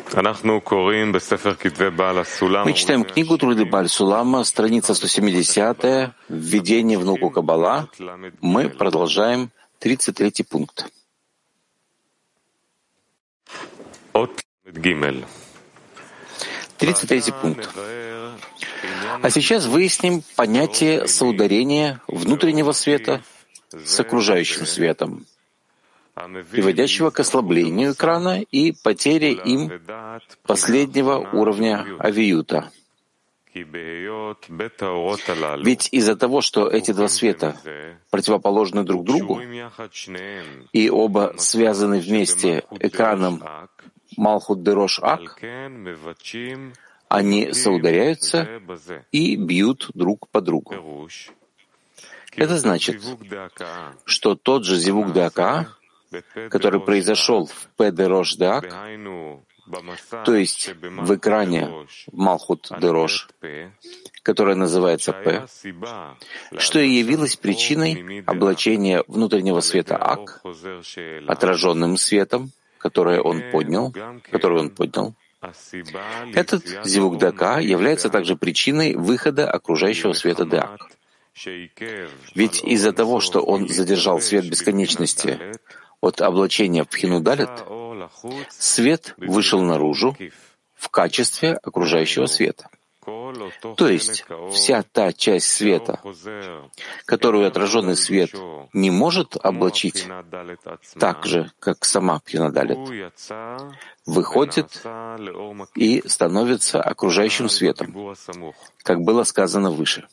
Мы читаем книгу Труды Бааль Сулама, страница 170, введение в науку Каббала. Мы продолжаем 33-й пункт. 33-й пункт. А сейчас выясним понятие соударения внутреннего света с окружающим светом, приводящего к ослаблению экрана и потере им последнего уровня авиюта. Ведь из-за того, что эти два света противоположны друг другу, и оба связаны вместе экраном Малхут Дерош Ак, они соударяются и бьют друг по другу. Это значит, что тот же Зивук Деака, который произошел в Пе Дерош Деак, то есть в экране Малхут Дерош, которая называется П, что и явилось причиной облачения внутреннего света Ак, отраженным светом, который он поднял. Этот Зивук Дака является также причиной выхода окружающего света Деак. Ведь из-за того, что он задержал свет бесконечности от облачения в Пхину Далет, свет вышел наружу в качестве окружающего света. То есть вся та часть света, которую отраженный свет не может облачить так же, как сама Пхина Далет, выходит и становится окружающим светом, как было сказано выше.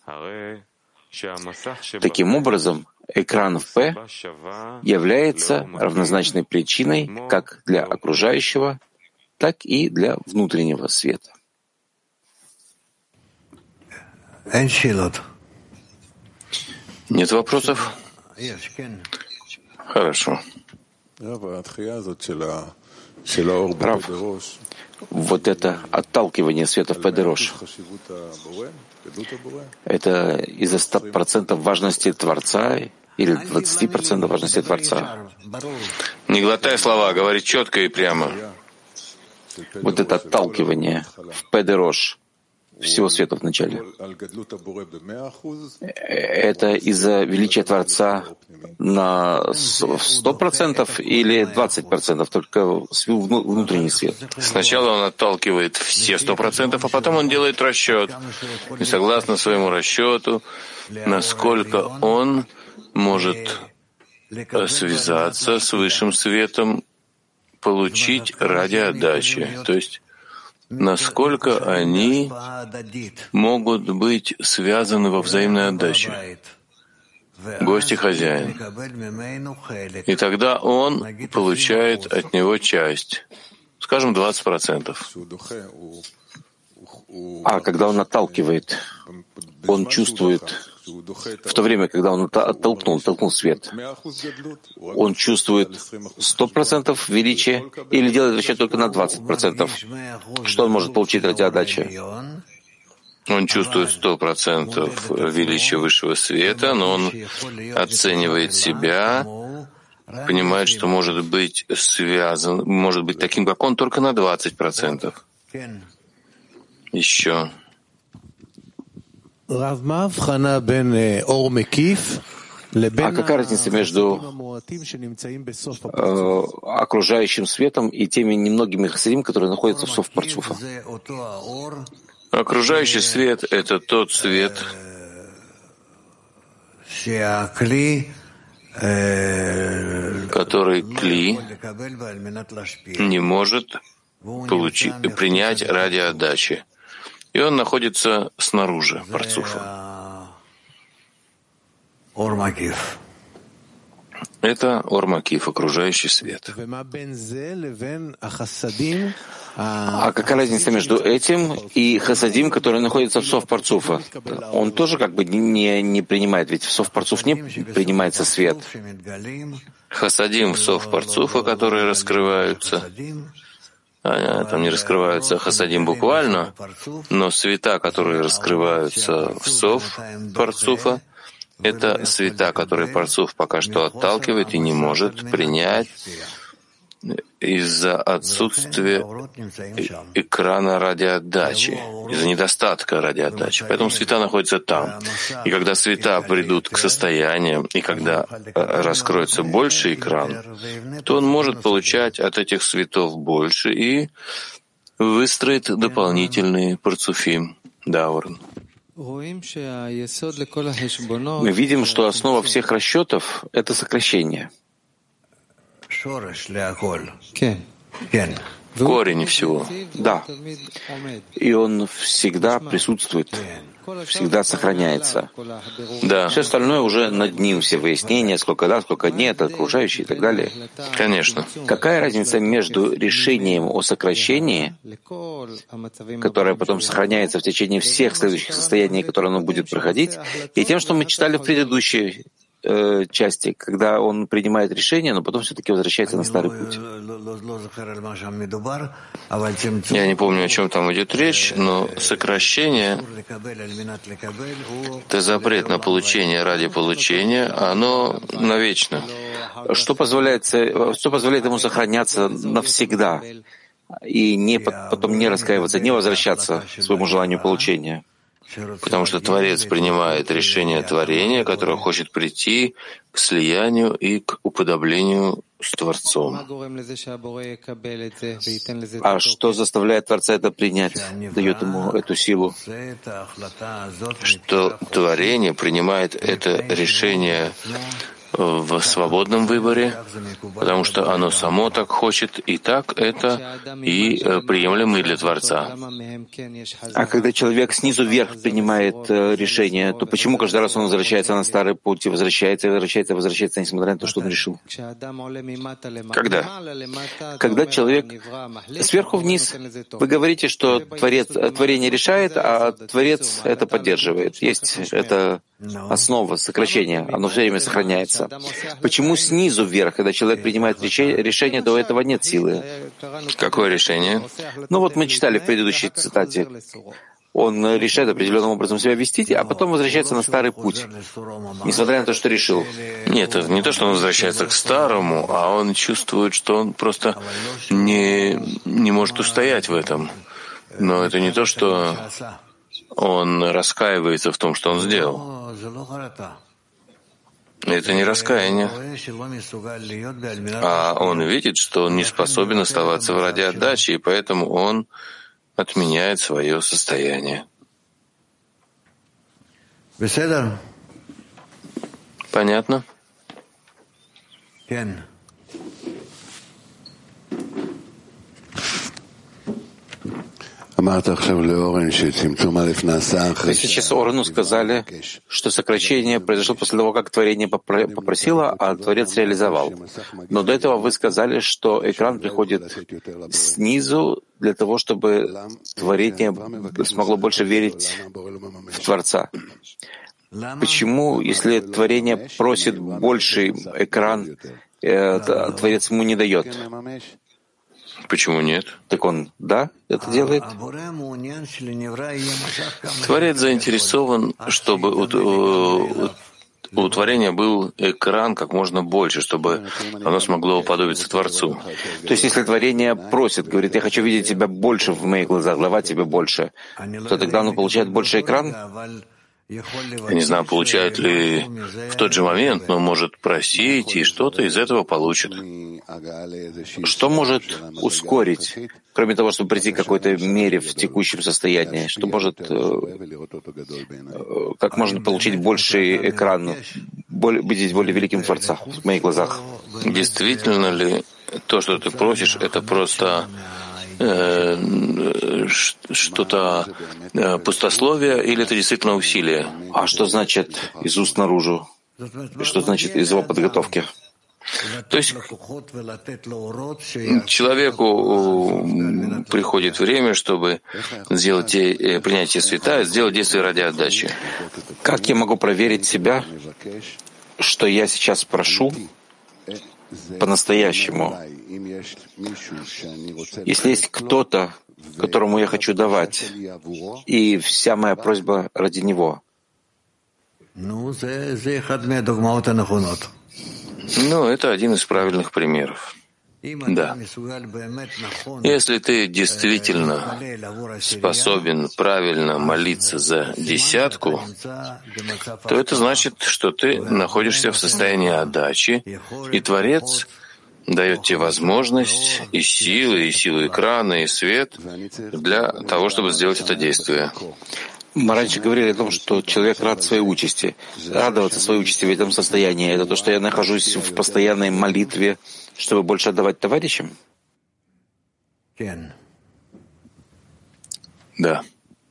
Таким образом, экран в П является равнозначной причиной как для окружающего, так и для внутреннего света. Нет вопросов? Хорошо. Рав, вот это отталкивание света в Педерош, это из-за 100% важности Творца или 20% важности Творца? Не глотай слова, говори четко и прямо. Вот это отталкивание в Педерош всего света в начале. Это из-за величия Творца на 100% или 20%, только внутренний свет? Сначала он отталкивает все 100%, а потом он делает расчет. И согласно своему расчету, насколько он может связаться с высшим светом, получить ради отдачи. То есть насколько они могут быть связаны во взаимной отдаче. Гость и хозяин. И тогда он получает от него часть, скажем, 20%. А когда он отталкивает, он чувствует, в то время, когда он оттолкнул свет, он чувствует 100% величия или делает расчет только на 20%? Что он может получить ради отдачи? Он чувствует 100% величия высшего света, но он оценивает себя, понимает, что может быть связан, может быть таким, как он, только на 20%. Еще. А какая разница между окружающим светом и теми немногими хасидим, которые находятся в Соф Парцуфа? Окружающий свет — это тот свет, который кли не может принять ради отдачи. И он находится снаружи парцуфа. Это Ор-Макиф, окружающий свет. А какая разница между этим и хасадим, который находится в Соф Парцуфа? Он тоже как бы не принимает, ведь в Соф Парцуф не принимается свет. Хасадим в Соф Парцуфа, которые раскрываются, там не раскрываются хасадим буквально, но света, которые раскрываются в Соф Парцуфа, это света, которые Парцуф пока что отталкивает и не может принять из-за отсутствия экрана радиоотдачи, из-за недостатка радиоотдачи. Поэтому света находятся там. И когда света придут к состояниям, и когда раскроется больше экран, то он может получать от этих светов больше и выстроит дополнительные парцуфим. Да, Орен. Мы видим, что основа всех расчетов — это сокращение. Корень всего. Да. И он всегда присутствует, всегда сохраняется. Да. Все остальное уже над ним, все выяснения, сколько да, сколько нет, окружающие и так далее. Конечно. Какая разница между решением о сокращении, которое потом сохраняется в течение всех следующих состояний, которые оно будет проходить, и тем, что мы читали в предыдущей части, когда он принимает решение, но потом все-таки возвращается на старый путь? Я не помню, о чем там идет речь, но сокращение — это запрет на получение ради получения, оно навечно. Что позволяет ему сохраняться навсегда и потом не раскаиваться, не возвращаться к своему желанию получения? Потому что Творец принимает решение творения, которое хочет прийти к слиянию и к уподоблению с Творцом. А что заставляет Творца это принять, дает ему эту силу? Что творение принимает это решение в свободном выборе, потому что оно само так хочет, и так это и приемлемо и для Творца. А когда человек снизу вверх принимает решение, то почему каждый раз он возвращается на старый путь и возвращается, несмотря на то, что он решил? Когда? Когда человек сверху вниз, вы говорите, что творение решает, а Творец это поддерживает. Есть это основа, сокращение, оно все время сохраняется. Почему снизу вверх, когда человек принимает решение, до этого нет силы? Какое решение? Ну вот мы читали в предыдущей цитате. Он решает определенным образом себя вести, а потом возвращается на старый путь, несмотря на то, что решил. Нет, это не то, что он возвращается к старому, а он чувствует, что он просто не может устоять в этом. Но это не то, что он раскаивается в том, что он сделал. Это не раскаяние. А он видит, что он не способен оставаться в радиоотдаче, и поэтому он отменяет свое состояние. Понятно? Вы сейчас Орану сказали, что сокращение произошло после того, как творение попросило, а Творец реализовал. Но до этого вы сказали, что экран приходит снизу для того, чтобы творение смогло больше верить в Творца. Почему, если творение просит больший экран, Творец ему не дает? Почему нет? Так он, да, это делает? Творец заинтересован, чтобы у творения был экран как можно больше, чтобы оно смогло уподобиться Творцу. То есть, если творение просит, говорит, я хочу видеть тебя больше в моих глазах, давать тебе больше, то тогда оно получает больше экран? Я не знаю, получает ли в тот же момент, но может просить, и что-то из этого получит. Что может ускорить, кроме того, чтобы прийти к какой-то мере в текущем состоянии? Что может, как можно получить больший экран, видеть более великим Творца в моих глазах? Действительно ли то, что ты просишь, это просто что-то пустословие, или это действительно усилие? А что значит из уст наружу? Что значит из его подготовки? То есть человеку приходит время, чтобы принять те света и сделать действие ради отдачи. Как я могу проверить себя, что я сейчас прошу по-настоящему? Если есть кто-то, которому я хочу давать, и вся моя просьба ради него. Это один из правильных примеров. Да. Если ты действительно способен правильно молиться за десятку, то это значит, что ты находишься в состоянии отдачи, и Творец дает тебе возможность и силу экрана, и свет для того, чтобы сделать это действие. Мы раньше говорили о том, что человек рад своей участи. Радоваться своей участи в этом состоянии — это то, что я нахожусь в постоянной молитве, чтобы больше отдавать товарищам? Да.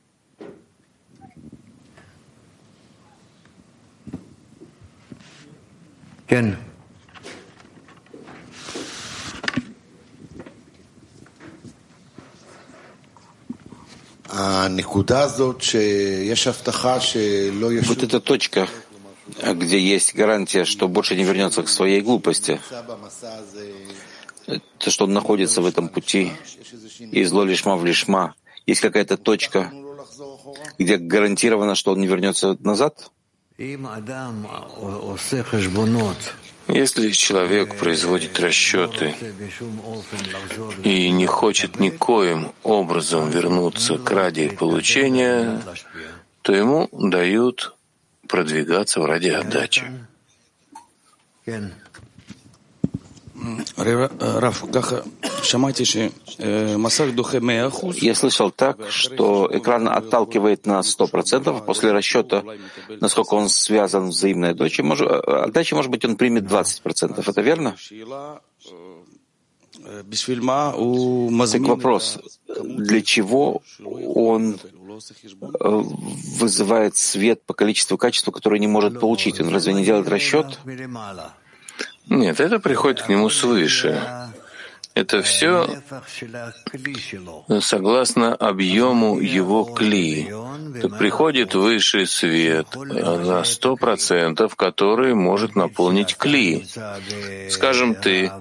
Вот эта точка, где есть гарантия, что больше не вернется к своей глупости, то, что он находится в этом пути из ло-лишма в лишма, есть какая-то точка, где гарантировано, что он не вернется назад? Если человек производит расчеты и не хочет никоим образом вернуться к ради получения, то ему дают продвигаться в ради отдачи. Я слышал так, что экран отталкивает на 100% после расчета, насколько он связан взаимной отдачей. Отдачей, может быть, он примет 20%. Это верно? Так вопрос, для чего он вызывает свет по количеству и качеству, которое не может получить? Он разве не делает расчет? Нет, это приходит к нему свыше. Это все согласно объему его кли. Так приходит высший свет на 100%, который может наполнить кли. Скажем, ты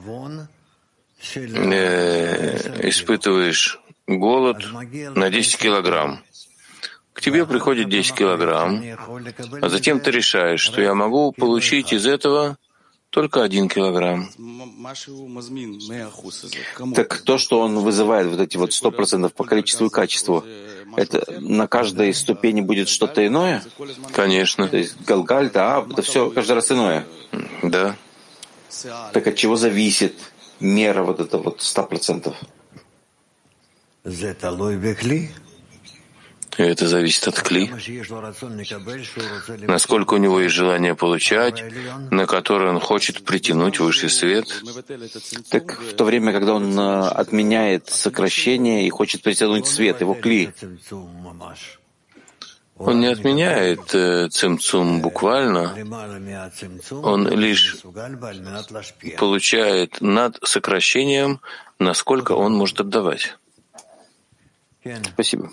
испытываешь голод на 10 килограмм. К тебе приходит 10 килограмм, а затем ты решаешь, что я могу получить из этого только 1 килограмм. Так то, что он вызывает вот эти вот 100% по количеству и качеству, это на каждой ступени будет что-то иное? Конечно. То есть Галгаль, Тааб, это все каждый раз иное. Да. Так от чего зависит мера вот это вот 100%? И это зависит от кли. Насколько у него есть желание получать, на которое он хочет притянуть высший свет. Так в то время, когда он отменяет сокращение и хочет притянуть свет, его кли, он не отменяет цимцум буквально, он лишь получает над сокращением, насколько он может отдавать. Спасибо.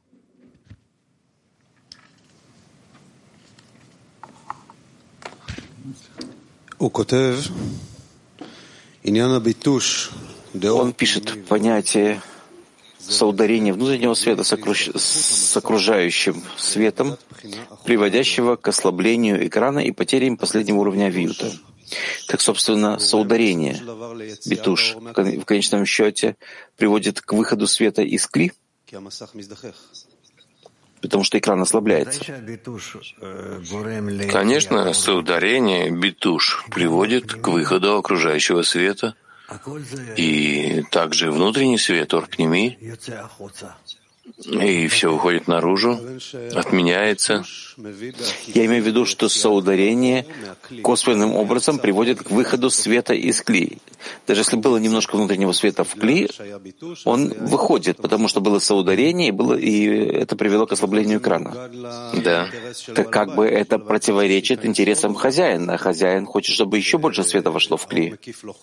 Он пишет понятие соударения внутреннего света с окружающим светом, приводящего к ослаблению экрана и потере им последнего уровня авиюта. Так, собственно, соударение, битуш, в конечном счете приводит к выходу света из кли, потому что экран ослабляется. Конечно, соударение, битуш, приводит к выходу окружающего света, и также внутренний свет, орпними, и все уходит наружу, отменяется. Я имею в виду, что соударение косвенным образом приводит к выходу света из кли. Даже если было немножко внутреннего света в кли, он выходит, потому что было соударение, и это привело к ослаблению экрана. Да. Так как бы это противоречит интересам хозяина. Хозяин хочет, чтобы еще больше света вошло в кли.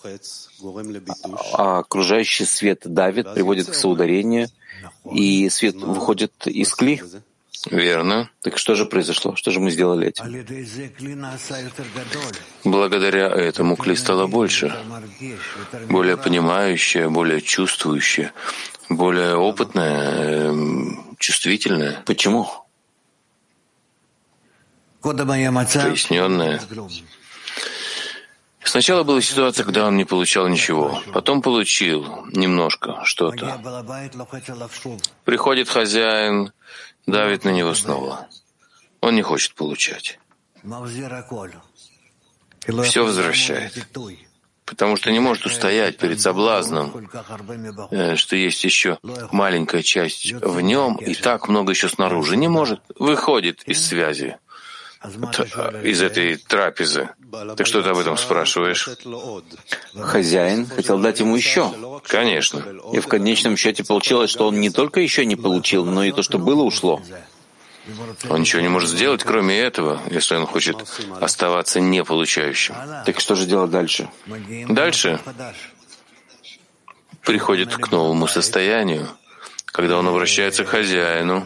А окружающий свет давит, приводит к соударению, и свет выходит из кли. Верно. Так что же произошло? Что же мы сделали этим? Благодаря этому кли стало больше, более понимающее, более чувствующее, более опытное, чувствительное. Почему? Проясненное. Сначала была ситуация, когда он не получал ничего, потом получил немножко что-то. Приходит хозяин, давит на него снова. Он не хочет получать. Все возвращает, потому что не может устоять перед соблазном, что есть еще маленькая часть в нем и так много еще снаружи. Не может, выходит из связи, из этой трапезы. Так что ты об этом спрашиваешь? Хозяин хотел дать ему еще. Конечно. И в конечном счете получилось, что он не только еще не получил, но и то, что было, ушло. Он ничего не может сделать, кроме этого, если он хочет оставаться не получающим. Так что же делать дальше? Дальше приходит к новому состоянию, когда он обращается к хозяину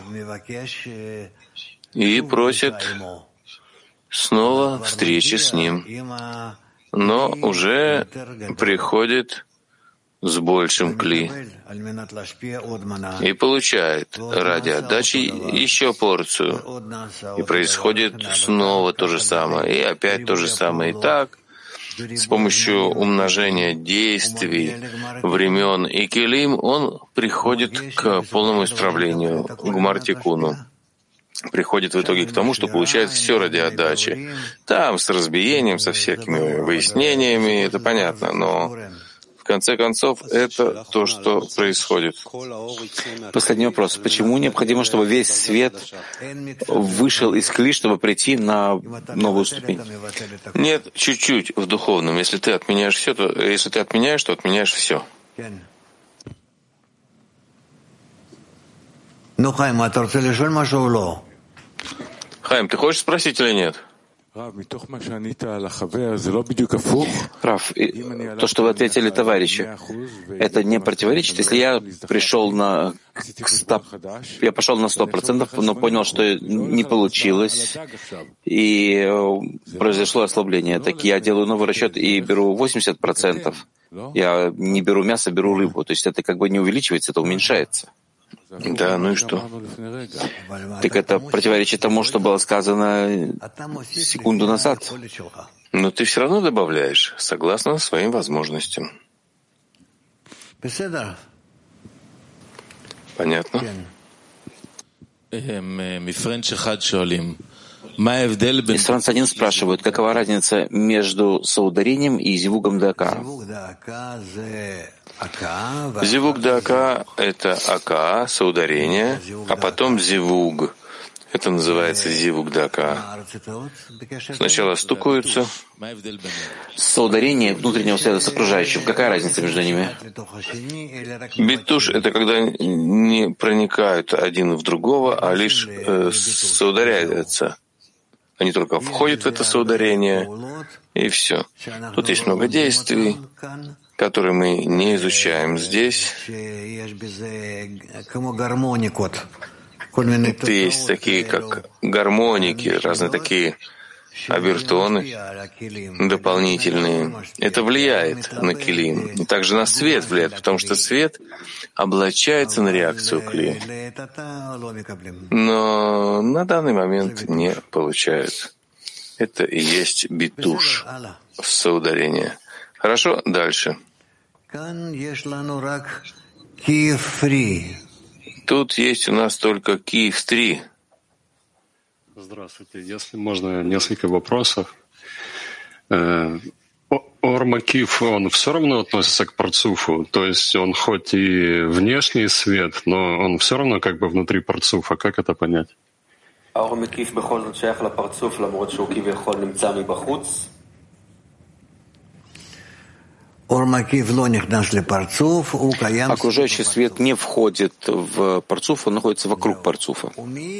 и просит снова встречи с ним, но уже приходит с большим кли и получает ради отдачи еще порцию. И происходит снова то же самое, и опять то же самое. И так, с помощью умножения действий, времен и келим, он приходит к полному исправлению, к гмар-тикуну. Приходит в итоге к тому, что получает все ради отдачи. Там с разбиением, со всякими выяснениями, это понятно, но в конце концов это то, что происходит. Последний вопрос. Почему необходимо, чтобы весь свет вышел из кли, чтобы прийти на новую ступень? Нет, чуть-чуть в духовном. Если ты отменяешь все, то если ты отменяешь, то отменяешь все. Ну, Хайм, а ты хочешь לשאול משהו או לא? Хайм, ты хочешь спросить или нет? Рав, то, что вы ответили товарищу, это не противоречит? Если я пришел на 100%, я пошел на 100%, но понял, что не получилось, и произошло ослабление, так я делаю новый расчет и беру 80%. Я не беру мясо, беру рыбу. То есть это как бы не увеличивается, это уменьшается. Да, ну и что? Так это противоречит тому, что было сказано секунду назад. Но ты все равно добавляешь, согласно своим возможностям. Понятно? Из Франции один спрашивают, какова разница между соударением и зивугом дака? Зивуг дака — это ака, соударение, а потом зивуг. Это называется зивуг дака. Сначала стукаются. Соударение внутреннего света с окружающим. Какая разница между ними? Битуш — это когда не проникают один в другого, а лишь соударяются. Они только входят в это соударение, и все. Тут есть много действий, которые мы не изучаем здесь. Это есть такие, как гармоники, разные такие обертоны дополнительные. Это влияет на килим. И также на свет влияет, потому что свет облачается на реакцию кли. Но на данный момент не получают. Это и есть битуш, соударение. Хорошо, дальше. Тут есть у нас только Киев-3. Здравствуйте. Если можно, несколько вопросов. Ор-Макиф, он все равно относится к парцуфу, то есть он хоть и внешний свет, но он все равно как бы внутри парцуфа. Как это понять? ה-אור מקיף בכל זאת שייך לפרצוף למרות שהוא כביכול נמצא מבחוץ? Окружающий свет не входит в парцуф, он находится вокруг парцуфа.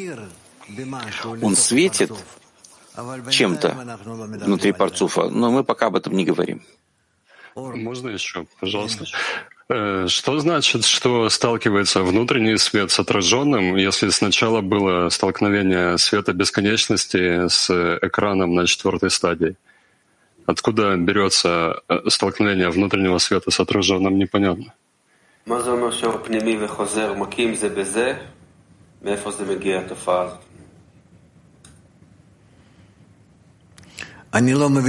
Он светит чем-то внутри парцуфа, но мы пока об этом не говорим. Можно еще, пожалуйста? Что значит, что сталкивается внутренний свет с отраженным, если сначала было столкновение света бесконечности с экраном на 4-й стадии? Откуда берется столкновение внутреннего света с отраженным, непонятно. Я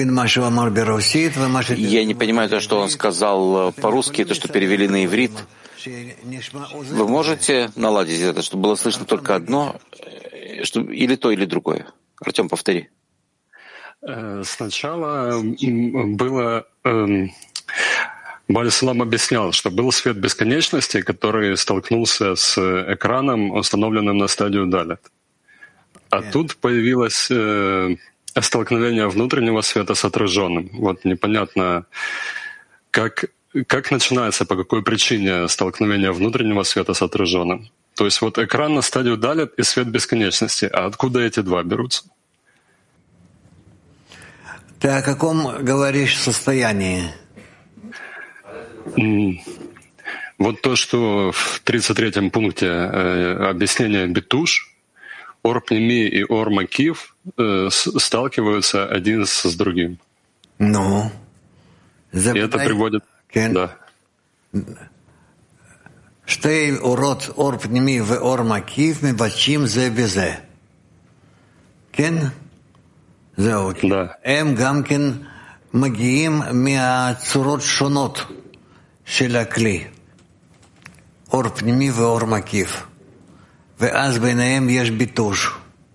не понимаю то, что он сказал по-русски, то, что перевели на иврит. Вы можете наладить это, чтобы было слышно только одно, или то, или другое? Артем, повтори. Сначала было... Баль-Салам объяснял, что был свет бесконечности, который столкнулся с экраном, установленным на стадию Далет. А тут появилось столкновение внутреннего света с отраженным. Вот непонятно, как начинается, по какой причине столкновение внутреннего света с отраженным. То есть вот экран на стадию Далет и свет бесконечности. А откуда эти два берутся? Ты о каком говоришь состоянии? Вот то, что в 33-м пункте объяснения Битуш, Ор-Пними и Ор-Макив сталкиваются один с другим. Ну? И это приводит... Да. שתי אורות אור פנימי ואור מקיף מבקשים זה בזה. כן? זהו. הם גם כן מגיעים מהצורות שונות של הכלי. אור פנימי ואור מקיף. ואז ביניהם יש ביטוש.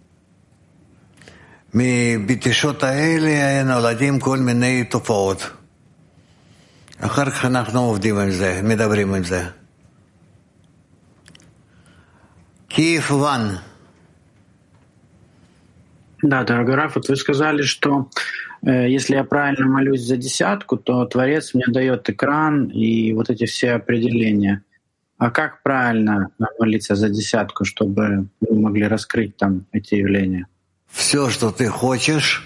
מביטושות האלה נולדים כל מיני תופעות. אחר כך אנחנו עובדים עם זה, מדברים עם זה. Киев Иван. Да, дорогой Раф, вот вы сказали, что если я правильно молюсь за десятку, то Творец мне дает экран и вот эти все определения. А как правильно молиться за десятку, чтобы мы могли раскрыть там эти явления? Все, что ты хочешь,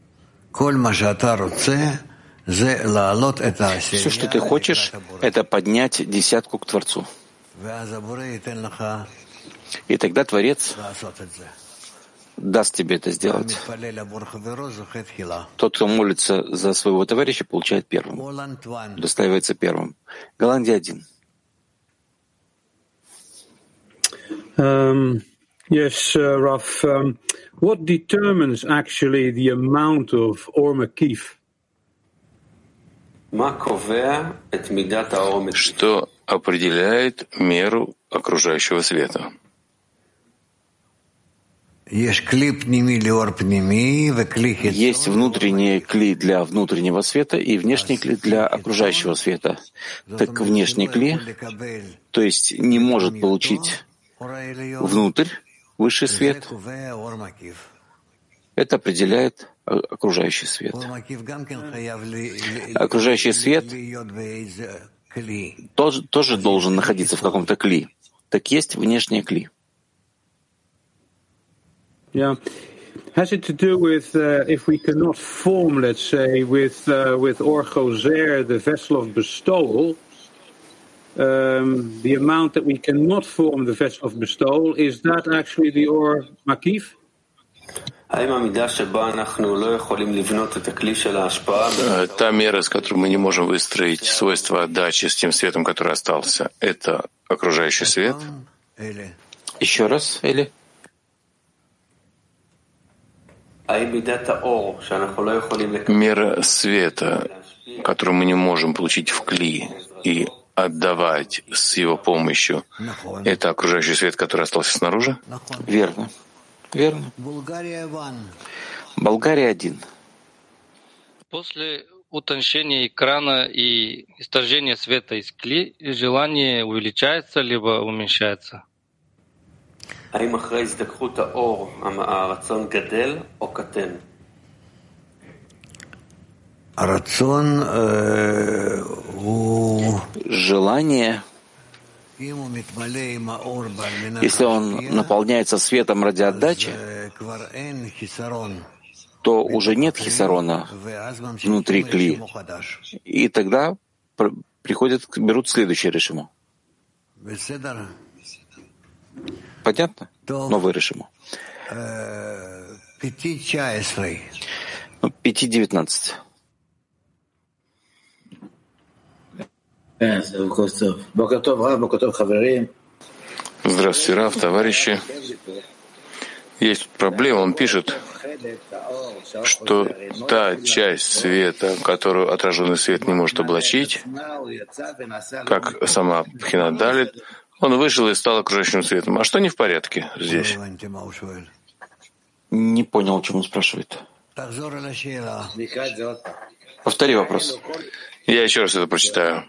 все, что ты хочешь, это поднять десятку к Творцу. И тогда Творец даст тебе это сделать. Тот, кто молится за своего товарища, получает первым, достаивается первым. Голландия 1. Yes, Raf. What determines actually the amount of Or Makif? Что определяет меру окружающего света? Есть внутренний кли для внутреннего света и внешний кли для окружающего света. Так внешний кли, то есть не может получить внутрь высший свет, это определяет окружающий свет. Окружающий свет тоже должен находиться в каком-то кли. Так есть внешний кли. Yeah. Has it to do with if we cannot form, let's say, with Or Gozer, the vessel of bestowal, the amount that we cannot form the vessel of bestowal, is that actually the Or Makif? Та мера, с которой мы не можем выстроить свойства отдачи с тем светом, который остался, это окружающий свет? Еще раз, Эли? Мера света, которую мы не можем получить в кли и отдавать с его помощью, это окружающий свет, который остался снаружи? Верно. Верно. Болгария 1. После утончения экрана и исторжения света из кли желание увеличается либо уменьшается? Желание, если он наполняется светом ради отдачи, то уже нет хисарона внутри кли. И тогда берут следующее решимо. Понятно? Новое решимо. 5:19. Здравствуйте, Рав, товарищи. Есть проблема, он пишет. что та часть света, которую отраженный свет не может облачить, как сама Бхина Далит, он вышел и стал окружающим светом. А что не в порядке здесь? Не понял, о чем он спрашивает. Повтори вопрос. Я еще раз это прочитаю.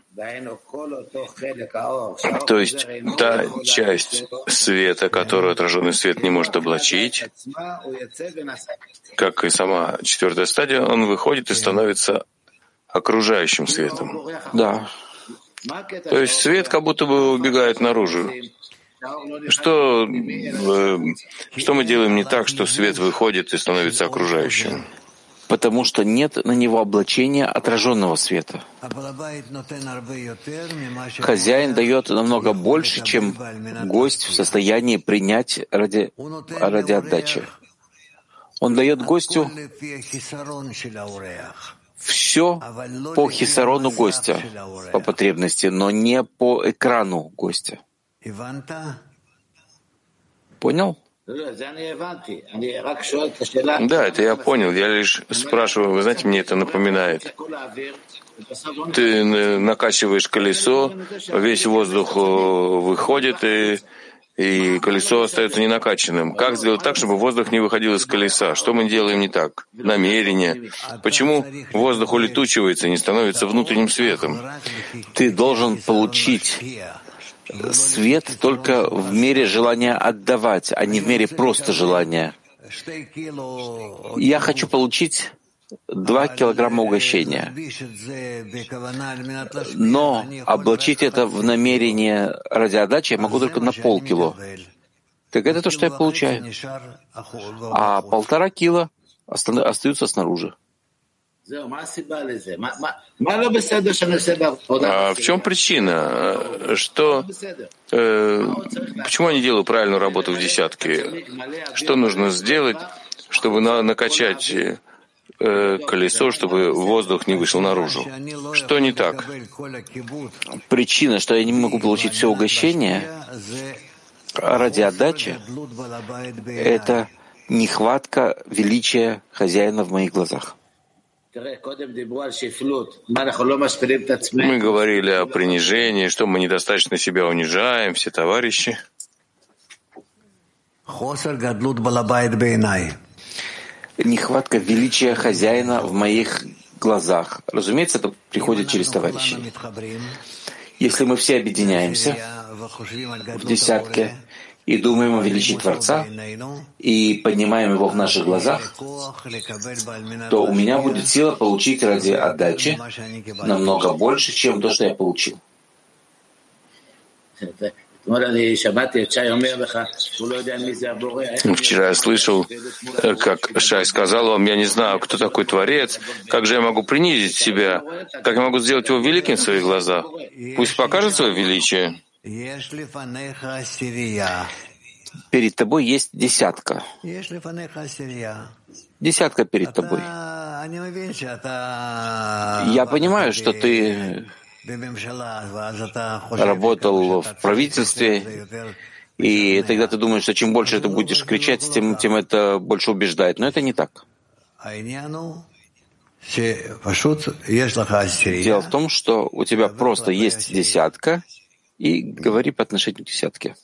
То есть та часть света, которую отраженный свет не может облачить, как и сама четвертая стадия, он выходит и становится окружающим светом. Да. То есть свет как будто бы убегает наружу. Что мы делаем не так, что свет выходит и становится окружающим? Потому что нет на него облачения отраженного света. Хозяин дает намного больше, чем гость в состоянии принять ради отдачи. Он дает гостю все по хисарону гостя, по потребности, но не по экрану гостя. Понял? Да, это я понял. Я лишь спрашиваю, вы знаете, мне это напоминает. Ты накачиваешь колесо, весь воздух выходит, и колесо остается ненакачанным. Как сделать так, чтобы воздух не выходил из колеса? Что мы делаем не так? Намерение. Почему воздух улетучивается и не становится внутренним светом? Ты должен получить свет только в мере желания отдавать, а не в мере просто желания. Я хочу получить 2 килограмма угощения, но облачить это в намерение ради отдачи я могу только на полкило. Так это то, что я получаю. А 1,5 кило остаются снаружи. А в чем причина? Почему я не делаю правильную работу в десятке? Что нужно сделать, чтобы накачать колесо, чтобы воздух не вышел наружу? Что не так? Причина, что я не могу получить все угощение ради отдачи, это нехватка величия хозяина в моих глазах. Мы говорили о принижении, что мы недостаточно себя унижаем, все товарищи. Нехватка величия хозяина в моих глазах. Разумеется, это приходит через товарищей. Если мы все объединяемся в десятке и думаем о величии Творца, и поднимаем его в наших глазах, то у меня будет сила получить ради отдачи намного больше, чем то, что я получил. Вчера я слышал, как Шай сказал вам, я не знаю, кто такой Творец, как же я могу принизить себя, как я могу сделать его великим в своих глазах? Пусть покажет свое величие. Перед тобой есть десятка. Десятка перед тобой. Я понимаю, что ты работал в правительстве, и тогда ты думаешь, что чем больше ты будешь кричать, тем это больше убеждает. Но это не так. Дело в том, что у тебя просто есть десятка, и говори по отношению к десятке.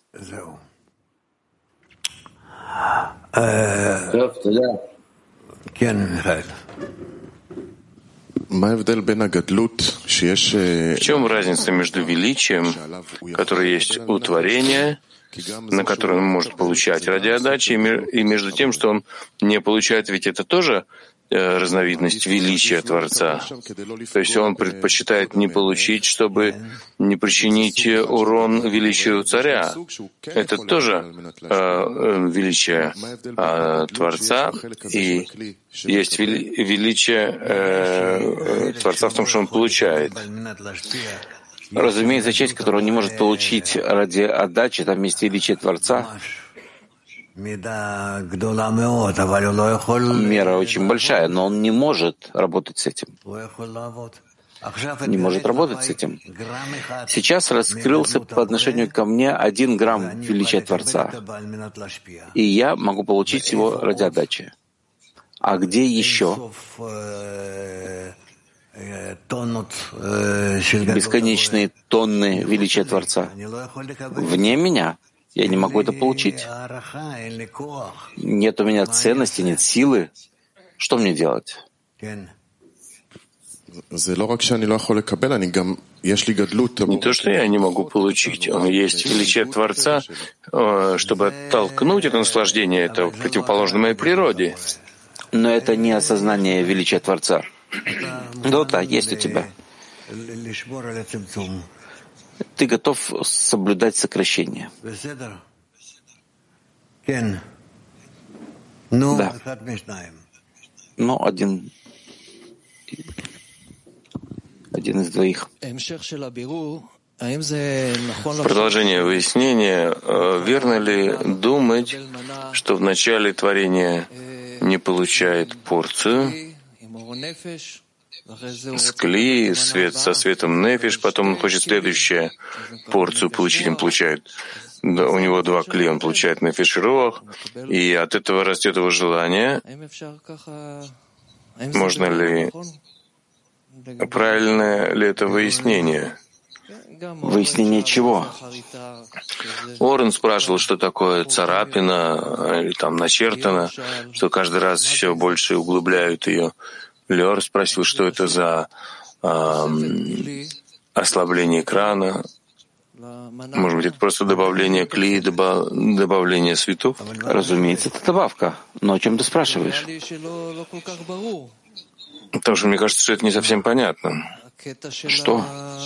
В чем разница между величием, которое есть у творения, на которое он может получать ради отдачи, и между тем, что он не получает, ведь это тоже разновидность величия Творца. То есть он предпочитает не получить, чтобы не причинить урон величию царя. Это тоже величие Творца, и есть величие Творца в том, что он получает. Разумеется, часть, которую он не может получить ради отдачи, там есть величие Творца. Мера очень большая, но он не может работать с этим. Не может работать с этим. Сейчас раскрылся по отношению ко мне 1 грамм величия Творца, и я могу получить его ради отдачи. А где еще бесконечные тонны величия Творца? Вне меня. Я не могу это получить. Нет у меня ценности, нет силы. Что мне делать? Не то, что я не могу получить. Есть величие Творца, чтобы оттолкнуть это наслаждение, это противоположно моей природе. Но это не осознание величия Творца. Да, есть у тебя. Ты готов соблюдать сокращение. Да. Но один из двоих. Продолжение выяснения. Верно ли думать, что в начале творения не получает порцию с кли, свет со светом нефиш, потом он хочет следующую порцию получить, он получает. Да, у него два кли, он получает нефиш и руах, и от этого растет его желание. Можно ли, правильное ли это выяснение? Выяснение чего? Орен спрашивал, что такое царапина или там начертано, что каждый раз все больше углубляют ее. Леор спросил, что это за ослабление экрана. Может быть, это просто добавление клей, добавление цветов? Разумеется, это добавка. Но о чем ты спрашиваешь? Потому что мне кажется, что это не совсем понятно. Что?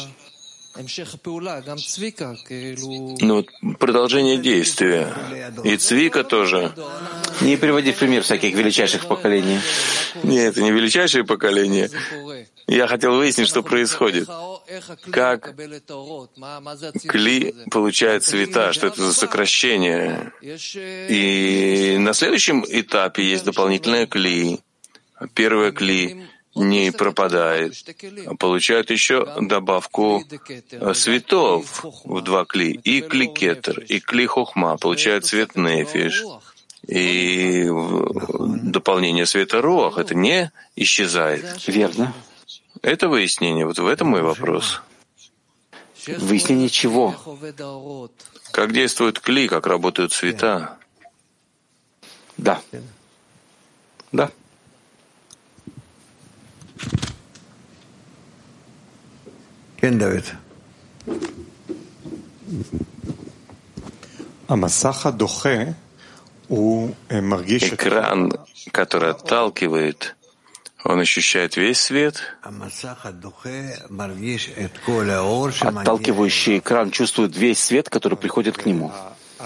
Ну вот продолжение действия. И Цвика тоже. Не приводи в пример всяких величайших поколений. Нет, это не величайшее поколение. Я хотел выяснить, что происходит. Как кли получает цвета, что это за сокращение. И на следующем этапе есть дополнительное кли. Первое кли не пропадает, а получают еще добавку цветов в два кли. И кли кетер, и кли хохма получают цвет нефиш. И дополнение света руах это не исчезает. Верно. Это выяснение. Вот в этом мой вопрос. Выяснение чего? Как действует кли, как работают цвета? Да. Да. Давид. Экран, который отталкивает, он ощущает весь свет. Отталкивающий экран чувствует весь свет, который приходит к нему.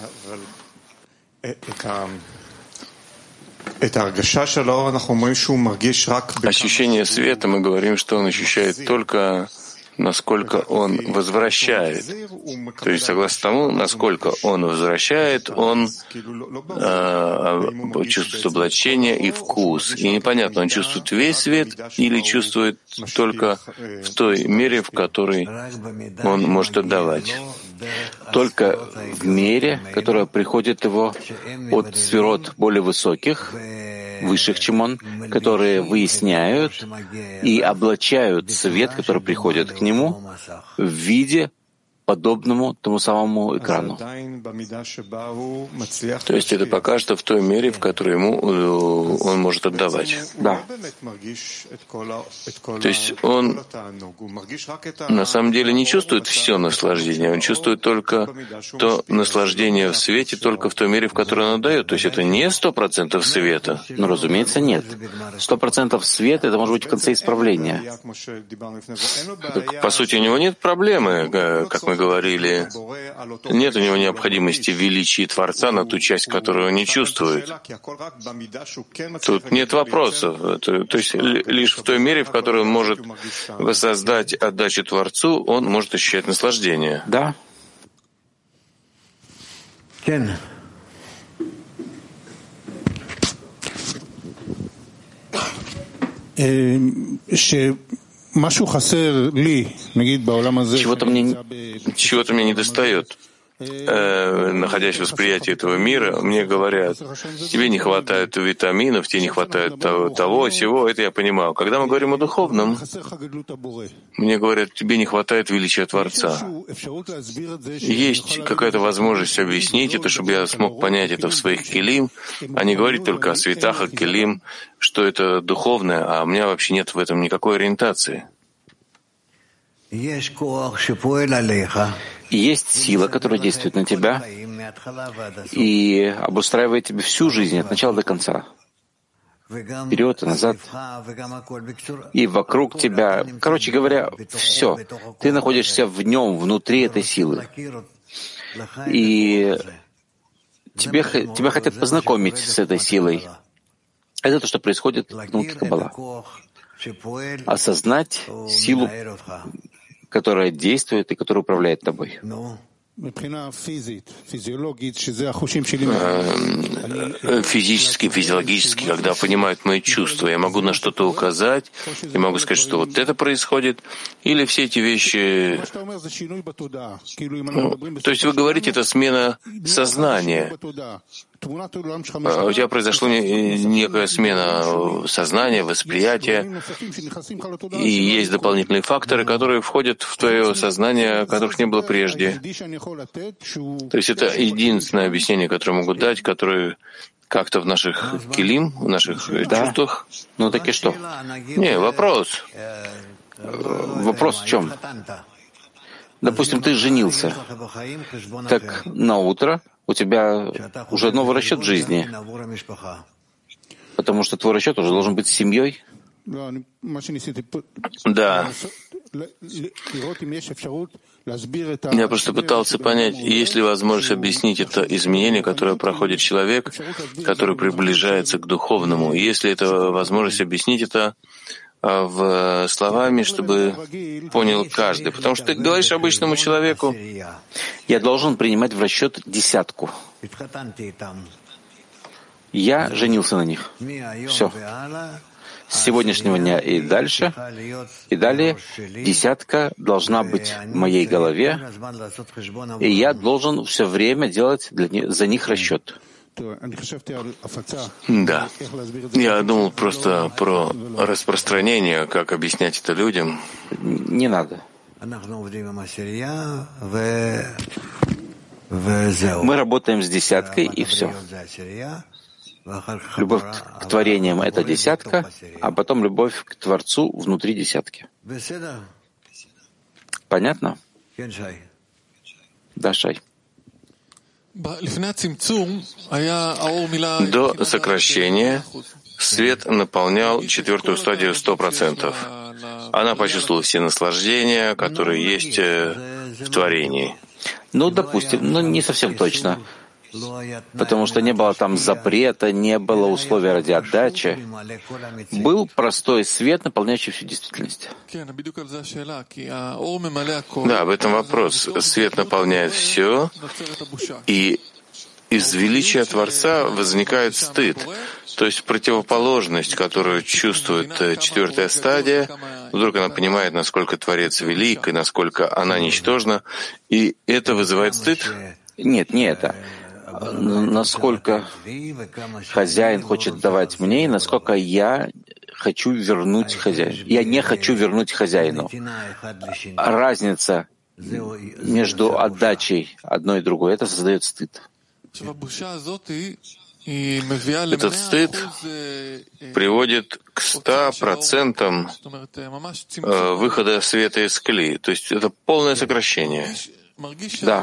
Ощущение света, мы говорим, что он ощущает только насколько он возвращает. То есть, согласно тому, насколько он возвращает, он чувствует облачение и вкус. И непонятно, он чувствует весь свет или чувствует только в той мере, в которой он может отдавать. Только в мере, которая приходит его от сферот более высоких, высших, чем он, которые выясняют и облачают свет, который приходит к нему, в виде подобному тому самому экрану. То есть это пока что в той мере, в которой он может отдавать. Да. То есть он на самом деле не чувствует все наслаждение, он чувствует только то наслаждение в свете, только в той мере, в которой он отдает. То есть это не 100% света. Ну, разумеется, нет. 100% света — это может быть в конце исправления. Так, по сути, у него нет проблемы, как мы говорили. Нет у него необходимости в величии Творца на ту часть, которую он не чувствует. Тут нет вопросов. То есть лишь в той мере, в которой он может воссоздать отдачу Творцу, он может ощущать наслаждение. Да. Чего-то мне недостает находясь в восприятии этого мира, мне говорят, тебе не хватает витаминов, тебе не хватает того, сего, это я понимаю. Когда мы говорим о духовном, мне говорят, тебе не хватает величия Творца. Есть какая-то возможность объяснить это, чтобы я смог понять это в своих келим, а не говорить только о светах, о келим, что это духовное, а у меня вообще нет в этом никакой ориентации. Есть сила, которая действует на тебя и обустраивает тебе всю жизнь от начала до конца, вперед и назад, и вокруг тебя. Короче говоря, все. Ты находишься в нем, внутри этой силы. И тебя хотят познакомить с этой силой. Это то, что происходит внутри Каббала. Осознать силу, которая действует и которая управляет тобой. Физически, физиологически, когда понимают мои чувства, я могу на что-то указать, я могу сказать, что вот это происходит, или все эти вещи... То есть вы говорите, это смена сознания. У тебя произошла некая смена сознания, восприятия, и есть дополнительные факторы, которые входят в твое сознание, которых не было прежде. То есть это единственное объяснение, которое могу дать, которое как-то в наших келим, в наших чувствах. Ну так и что? Не, вопрос. Вопрос в чем? Допустим, ты женился. Так на утро у тебя уже новый расчет жизни. Потому что твой расчет уже должен быть с семьей. Да. Я просто пытался понять, есть ли возможность объяснить это изменение, которое проходит человек, который приближается к духовному. Есть ли это возможность объяснить это в словами, чтобы понял каждый. Потому что ты говоришь обычному человеку, я должен принимать в расчет десятку. Я женился на них. Все. С сегодняшнего дня и дальше, и далее, десятка должна быть в моей голове, и я должен все время делать за них расчет. Да. Я думал просто про распространение, как объяснять это людям. Не надо. Мы работаем с десяткой, и все. Любовь к творениям — это десятка, а потом любовь к Творцу внутри десятки. Понятно? Да, Шай. До сокращения свет наполнял четвертую стадию 100%. Она почувствовала все наслаждения, которые есть в творении. Ну, допустим, но не совсем точно. Потому что не было там запрета, не было условий ради отдачи. Был простой свет, наполняющий всю действительность. Да, об этом вопрос. Свет наполняет все, и из величия Творца возникает стыд, то есть противоположность, которую чувствует четвертая стадия. Вдруг она понимает, насколько Творец велик и насколько она ничтожна, и это вызывает стыд? Нет, не это. Насколько хозяин хочет давать мне, и насколько я хочу вернуть хозяину. Я не хочу вернуть хозяину. Разница между отдачей одной и другой — это создает стыд. Этот стыд приводит к 100% выхода света из кли. То есть это полное сокращение. Да.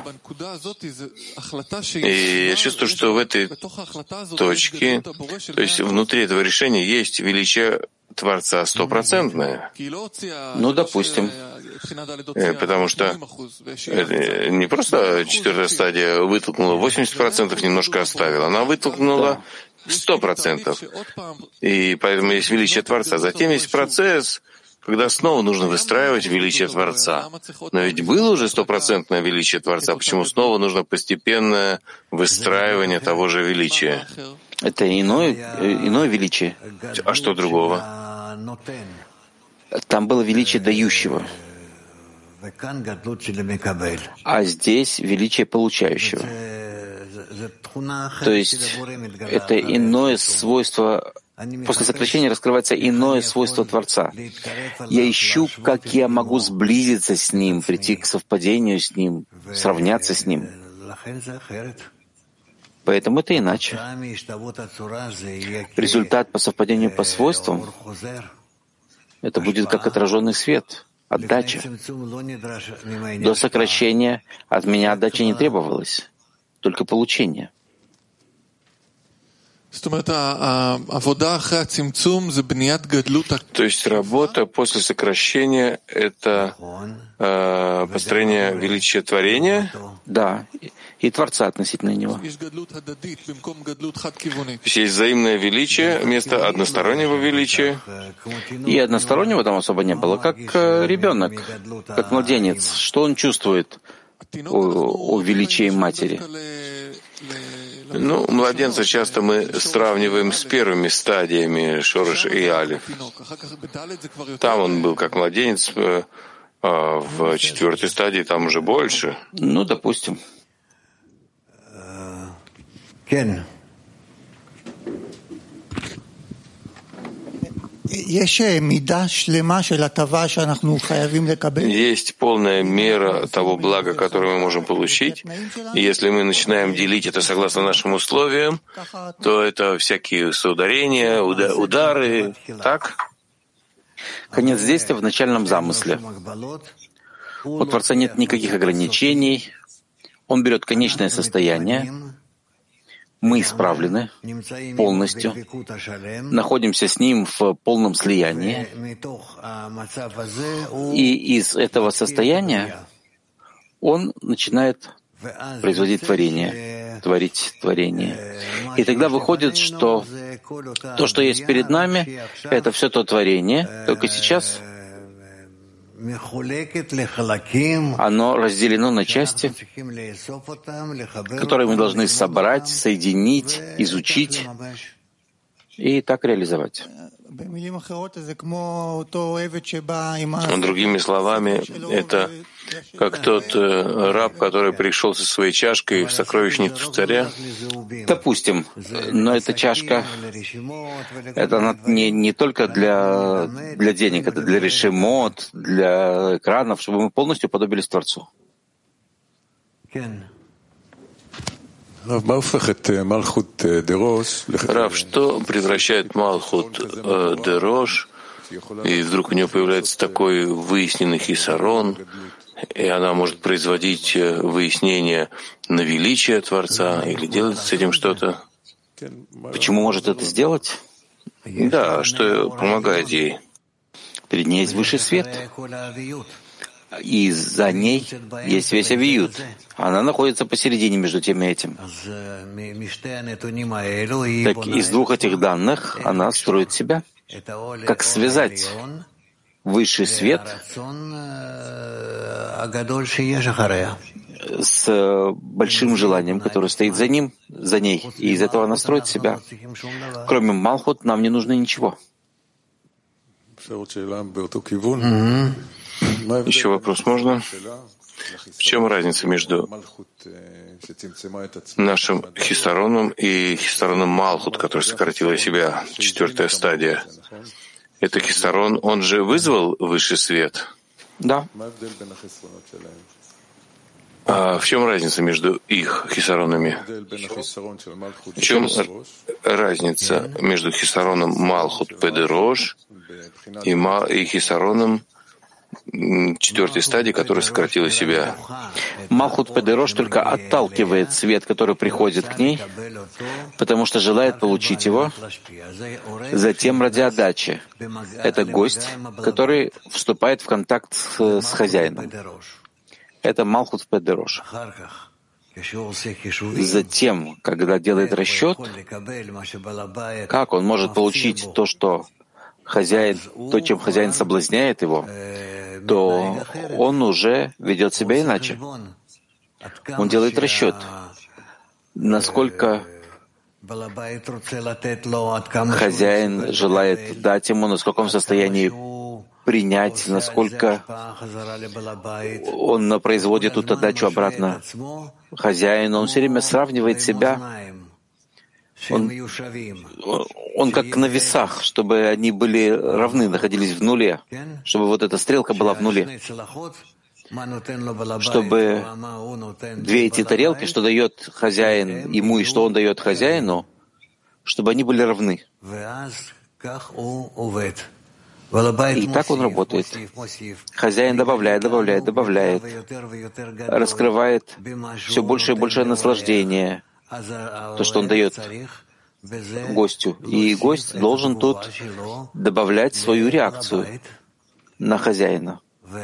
И я чувствую, что в этой точке, то есть внутри этого решения есть величие Творца 100%. Ну, допустим. Потому что это не просто четвертая стадия вытолкнула 80%, немножко оставила. Она вытолкнула 100%. И поэтому есть величие Творца. Затем есть процесс, когда снова нужно выстраивать величие Творца. Но ведь было уже 100% величие Творца. Почему снова нужно постепенное выстраивание того же величия? Это иное величие. А что другого? Там было величие дающего. а здесь величие получающего. То есть это иное свойство, после сокращения раскрывается иное свойство Творца. Я ищу, как я могу сблизиться с Ним, прийти к совпадению с Ним, сравняться с Ним. Поэтому это иначе. Результат по совпадению по свойствам — это будет как отраженный свет, отдача. До сокращения от меня отдача не требовалась, только получение. То есть работа после сокращения — это построение величия творения? Да, и Творца относительно него. Есть взаимное величие вместо одностороннего величия. И одностороннего там особо не было, как ребенок, как младенец. Что он чувствует о величии матери? Ну, младенца часто мы сравниваем с первыми стадиями Шореш и Алиф. Там он был как младенец, а в четвертой стадии там уже больше. Ну, допустим. Есть полная мера того блага, которое мы можем получить. И если мы начинаем делить это согласно нашим условиям, то это всякие соударения, удары, так? Конец действия в начальном замысле. У Творца нет никаких ограничений. Он берет конечное состояние. Мы исправлены полностью, находимся с Ним в полном слиянии, и из этого состояния Он начинает производить творение, творить творение. И тогда выходит, что то, что есть перед нами, это все то творение, только сейчас оно разделено на части, которые мы должны собрать, соединить, изучить и так реализовать. Другими словами, это как тот раб, который пришел со своей чашкой в сокровищницу царя. Допустим, но эта чашка, это она не только для денег, это для решемот, для экранов, чтобы мы полностью подобились Творцу. Рав, что превращает Малхут Дерош, и вдруг у нее появляется такой выясненный хисарон, и она может производить выяснение на величие Творца или делать с этим что-то? Почему может это сделать? Да, что помогает ей? Перед ней есть высший свет, и за ней есть весь авиют. Она находится посередине между тем и этим. Так из двух этих данных она строит себя. Как связать высший свет с большим желанием, которое стоит за ним, за ней. И из этого она строит себя. Кроме Малхут нам не нужно ничего. Еще вопрос можно? В чем разница между нашим хисароном и хисароном Малхут, который сократила себя, четвертая стадия? Это хисарон, он же вызвал высший свет? Да. А в чем разница между их хисаронами? В чем разница между хисароном Малхут Педерош и хисароном четвертой стадии, которая сократила себя? Малхут Педерош только отталкивает свет, который приходит к ней, потому что желает получить его, затем ради отдачи. Это гость, который вступает в контакт с хозяином. Это Малхут Педерош. Затем, когда делает расчет, как он может получить то, что хозяин, то, чем хозяин соблазняет его, то он уже ведет себя иначе. Он делает расчет, насколько хозяин желает дать ему, на каком состоянии принять, насколько он производит тут отдачу обратно хозяину. Он все время сравнивает себя. Он как на весах, чтобы они были равны, находились в нуле, чтобы вот эта стрелка была в нуле, чтобы две эти тарелки, что дает хозяин ему и что он дает хозяину, чтобы они были равны. И так он работает. Хозяин добавляет, раскрывает все больше и больше наслаждения, то, что он дает гостю. И гость должен тут добавлять свою реакцию на хозяина.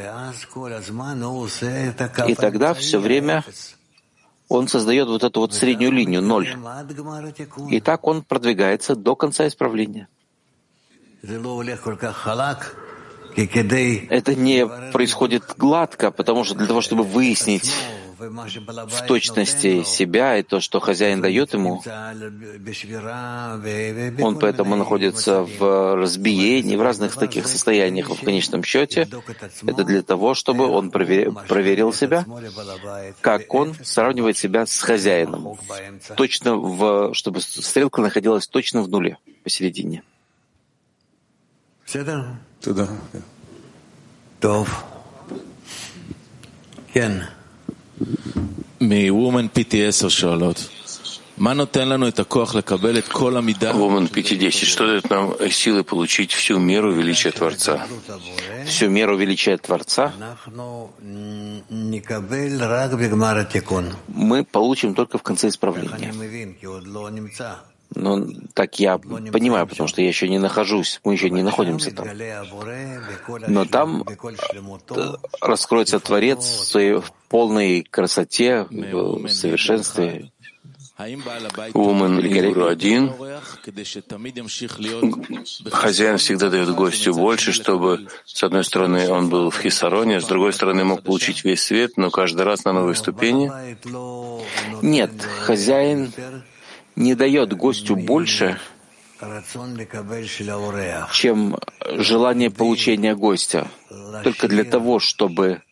И тогда все время он создает вот эту вот среднюю линию, 0. И так он продвигается до конца исправления. Это не происходит гладко, потому что для того, чтобы выяснить в точности себя и то, что хозяин дает ему, он поэтому находится в разбиении, в разных таких состояниях в конечном счете. Это для того, чтобы он проверил себя, как он сравнивает себя с хозяином, точно чтобы стрелка находилась точно в нуле, посередине. Туда. טוב. כן. מ-Woman PT 10 שואלות. מה נותן לנו את הכוח לקבל את כל המידה? Woman PT 10. Что дает нам силы получить всю меру величия Творца? Всю меру величия Творца мы получим только в конце исправления. Но так я понимаю, потому что я еще не нахожусь, мы еще не находимся там. Но там раскроется Творец в своей полной красоте, в совершенстве. Woman Ибру 1. Хозяин всегда дает гостю больше, чтобы, с одной стороны, он был в хисароне, с другой стороны, мог получить весь свет, но каждый раз на новой ступени. Нет, хозяин не дает гостю больше, чем желание получения гостя, только для того, чтобы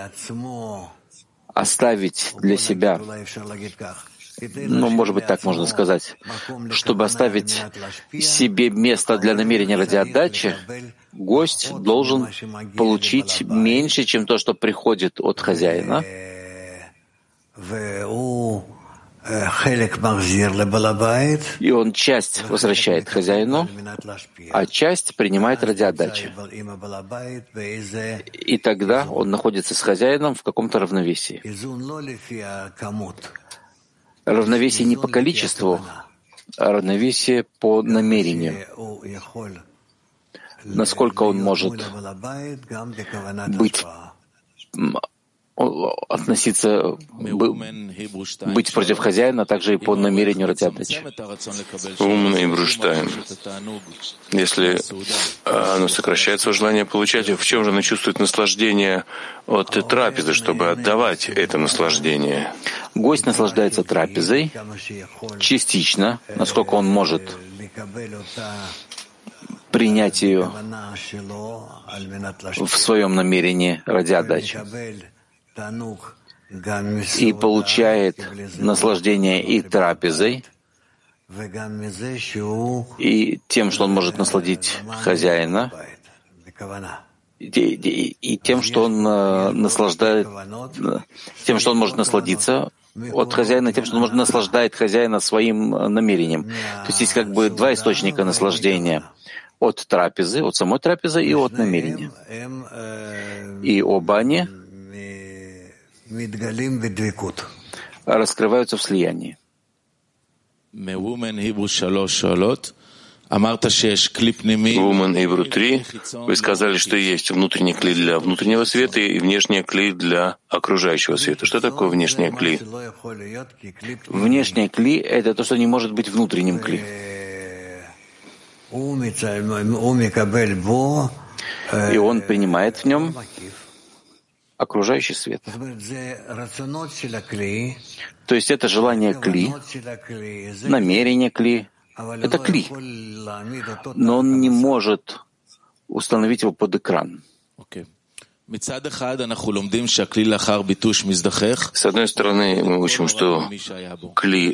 оставить для себя, может быть, так можно сказать, чтобы оставить себе место для намерения ради отдачи, гость должен получить меньше, чем то, что приходит от хозяина, и он часть возвращает хозяину, а часть принимает ради отдачи. И тогда он находится с хозяином в каком-то равновесии. Равновесие не по количеству, а равновесие по намерению. Насколько он может относиться, быть против хозяина, а также и по намерению ради отдачи. Умный Бруштайн. Если оно сокращает свое желание получать, в чем же оно чувствует наслаждение от трапезы, чтобы отдавать это наслаждение? Гость наслаждается трапезой частично, насколько он может принять ее в своем намерении ради отдачи. И получает наслаждение и трапезой, и тем, что он может насладить хозяина, и тем, что он наслаждает, тем, что он может насладиться от хозяина, тем, что он может наслаждать хозяина своим намерением. То есть есть как бы два источника наслаждения: от трапезы, от самой трапезы и от намерения. И оба они раскрываются в слиянии. Woman Ибру 3. Вы сказали, что есть внутренний кли для внутреннего света и внешний кли для окружающего света. Что такое внешний кли? Внешний кли — это то, что не может быть внутренним кли. И он принимает в нем окружающий свет. То есть это желание кли, намерение кли. Это кли. Но он не может установить его под экран. С одной стороны, мы учим, что кли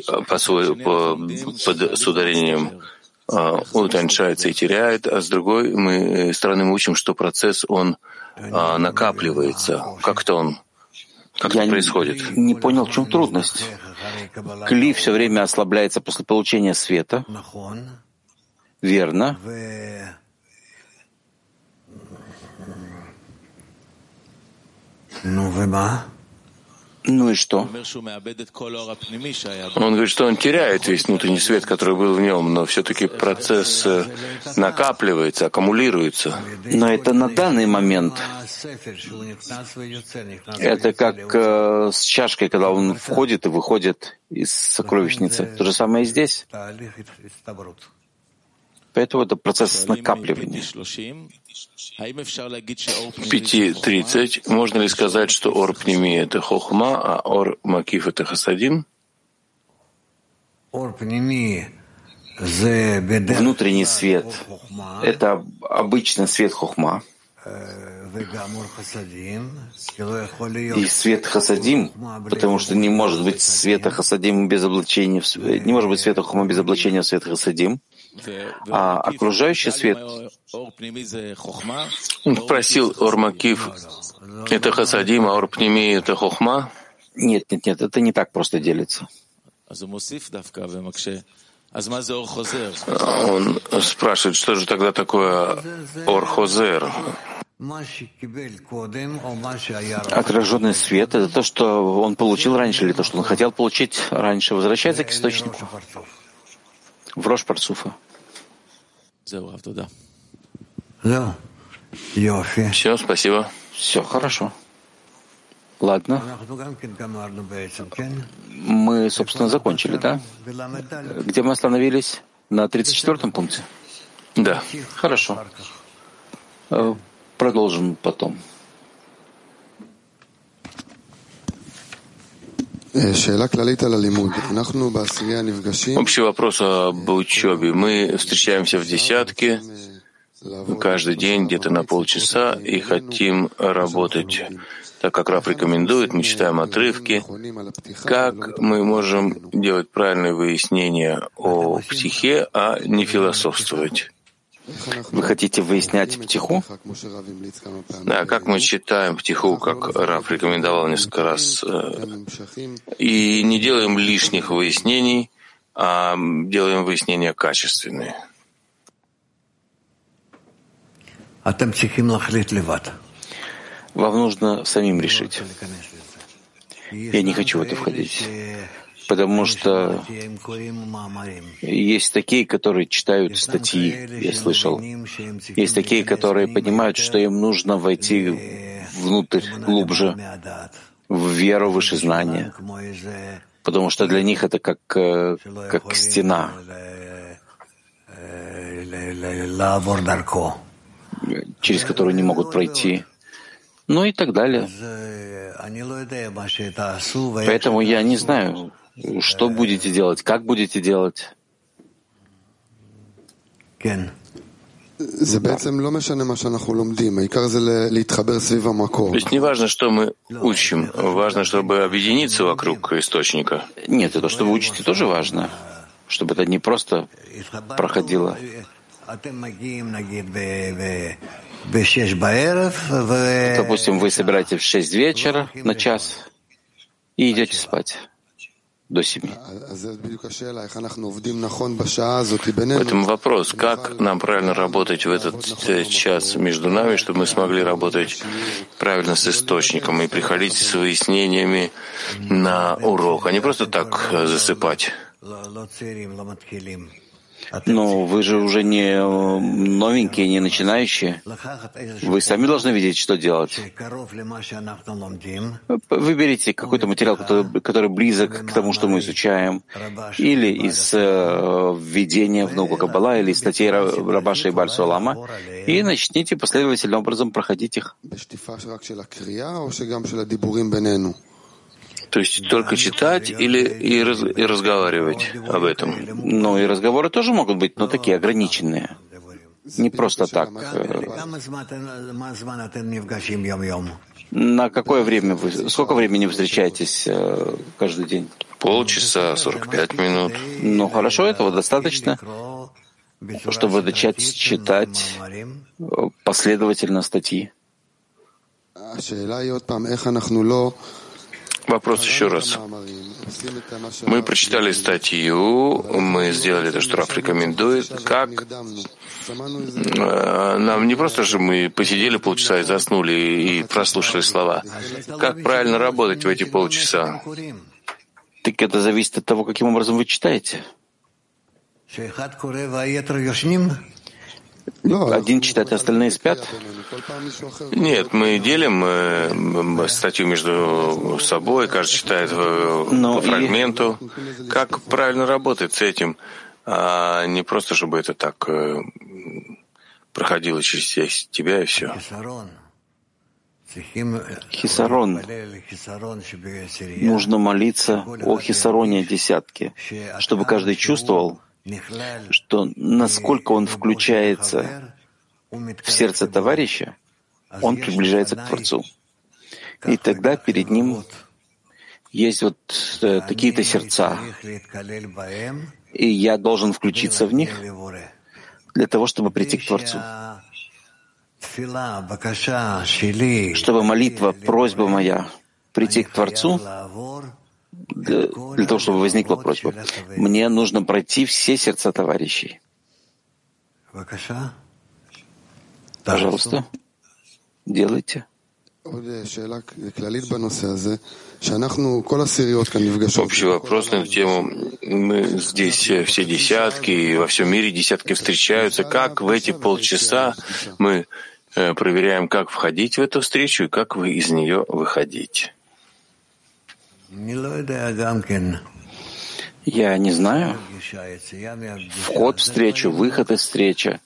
с ударением утончается и теряет, а с другой стороны мы учим, что процесс, он накапливается. Как это происходит? Не понял, в чем трудность. Кли все время ослабляется после получения света. Верно. Ну и что? Он говорит, что он теряет весь внутренний свет, который был в нем, но все-таки процесс накапливается, аккумулируется. Но это на данный момент. Это как с чашкой, когда он входит и выходит из сокровищницы. То же самое и здесь. Поэтому это процесс накапливания. 5:30. Можно ли сказать, что ор пними — это хохма, а ор макиф — это хасадим? Внутренний свет — это обычный свет хохма. И свет хасадим, потому что не может быть света хасадим без облачения, не может быть света хохма без облачения в свет хасадим. А окружающий свет... Он спросил, ор макиф — это хасадим, а ор пними — это хохма? Нет, это не так просто делится. Он спрашивает, что же тогда такое ор-хозер? Отраженный свет — это то, что он получил раньше, или то, что он хотел получить раньше, возвращается к источнику. В Рош Парцуфа. Все, спасибо. Все хорошо. Ладно. Мы, собственно, закончили, да? Где мы остановились? На 34-м пункте? Да. Хорошо. Продолжим потом. Общий вопрос об учебе. Мы встречаемся в десятке каждый день где-то на полчаса и хотим работать так, как Рав рекомендует. Мы читаем отрывки. Как мы можем делать правильное выяснение о психе, а не философствовать? Вы хотите выяснять птиху? Да, как мы читаем птиху, как Рав рекомендовал несколько раз, и не делаем лишних выяснений, а делаем выяснения качественные. Вам нужно самим решить. Я не хочу в это входить. Потому что есть такие, которые читают статьи, я слышал. Есть такие, которые понимают, что им нужно войти внутрь, глубже, в веру, выше знания. Потому что для них это как стена, через которую не могут пройти. Ну и так далее. Поэтому я не знаю, что будете делать, как будете делать. То есть не важно, что мы учим, важно, чтобы объединиться вокруг источника. Нет, это что вы учите, тоже важно, чтобы это не просто проходило. Допустим, вы собираетесь в 6 вечера на час и идете спать до 7. Поэтому вопрос, как нам правильно работать в этот час между нами, чтобы мы смогли работать правильно с источником и приходить с выяснениями на урок, а не просто так засыпать. Но вы же уже не новенькие, не начинающие. Вы сами должны видеть, что делать. Выберите какой-то материал, который близок к тому, что мы изучаем, или из введения в науку Каббала, или из статей Рабаша и Бааль Суолама, и начните последовательным образом проходить их. То есть только читать или и разговаривать об этом? Ну и разговоры тоже могут быть, но такие ограниченные. Не просто так. На какое время сколько времени вы встречаетесь каждый день? Полчаса, 45 минут. Ну, хорошо, этого достаточно, чтобы начать читать последовательно статьи. Вопрос еще раз. Мы прочитали статью, мы сделали то, что Раф рекомендует. Как нам не просто же мы посидели полчаса и заснули и прослушали слова. Как правильно работать в эти полчаса? Так это зависит от того, каким образом вы читаете. Один читает, а остальные спят? Нет, мы делим статью между собой, каждый читает по фрагменту. Как правильно работать с этим, а не просто, чтобы это так проходило через тебя и все. Хисарон. Нужно молиться о хисароне десятки, чтобы каждый чувствовал, что насколько он включается в сердце товарища, он приближается к Творцу. И тогда перед ним есть вот такие-то сердца, и я должен включиться в них для того, чтобы прийти к Творцу. Чтобы молитва, просьба моя прийти к Творцу, для того, чтобы возникла просьба, мне нужно пройти все сердца товарищей. Пожалуйста, делайте. Общий вопрос на эту тему. Мы здесь все десятки, и во всем мире десятки встречаются. Как в эти полчаса мы проверяем, как входить в эту встречу и как вы из нее выходить? Я не знаю. Вход в встречу, выход из встречи.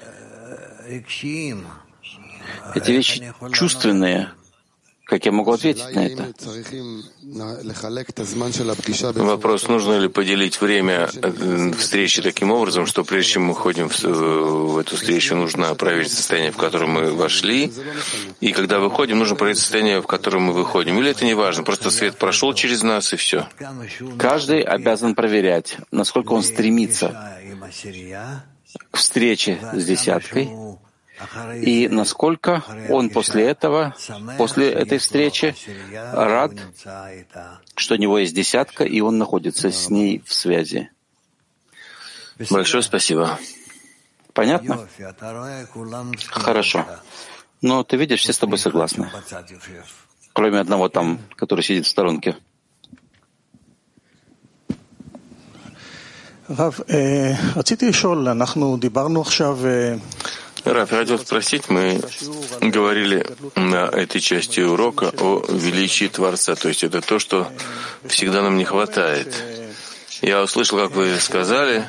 Эти вещи чувственные. Как я могу ответить на это? Вопрос, нужно ли поделить время встречи таким образом, что прежде чем мы ходим в эту встречу, нужно проверить состояние, в которое мы вошли, и когда выходим, нужно проверить состояние, в котором мы выходим. Или это не важно, просто свет прошел через нас и все. Каждый обязан проверять, насколько он стремится к встрече с десяткой, и насколько он после этого, после этой встречи, рад, что у него есть десятка, и он находится с ней в связи. Большое спасибо. Понятно? Хорошо. Но ты видишь, все с тобой согласны. Кроме одного там, который сидит в сторонке. Рав, רציתי לשאול, אנחנו דיברנו עכשיו Раф, я хотел спросить, мы говорили на этой части урока о величии Творца, то есть это то, что всегда нам не хватает. Я услышал, как вы сказали,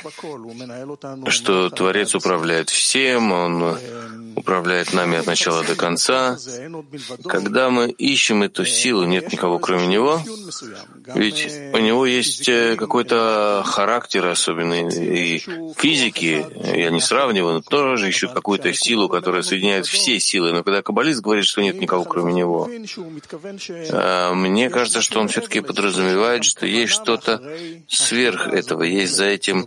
что Творец управляет всем, Он управляет нами от начала до конца. Когда мы ищем эту силу, нет никого кроме Него, ведь у Него есть какой-то характер особенный, и физики, я не сравниваю, но тоже ищут какую-то силу, которая соединяет все силы. Но когда каббалист говорит, что нет никого кроме Него, мне кажется, что он все-таки подразумевает, что есть что-то сверх этого, есть за этим,